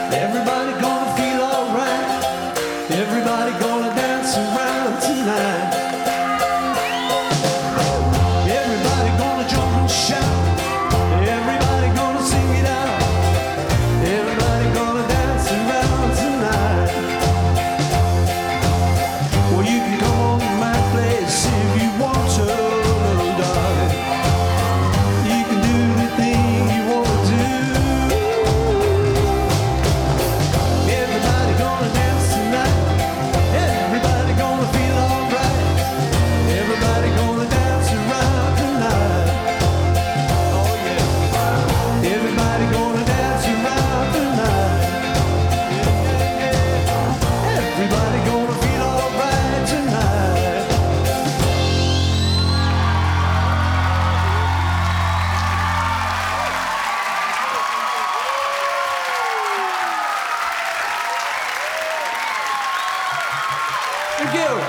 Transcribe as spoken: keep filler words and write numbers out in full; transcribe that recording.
Everybody gonna feel alright. Everybody gonna dance around tonight. Everybody gonna jump and shout. Everybody gonna sing it out. Everybody gonna dance around tonight. Well, you can come on to my place if you want to, little darling. You can do the thing you want to do. Everybody gonna dance tonight. Everybody gonna feel alright. Everybody gonna dance around tonight. Oh yeah. Everybody gonna dance around tonight. Yeah, yeah, yeah. Everybody gonna feel alright tonight. Thank you.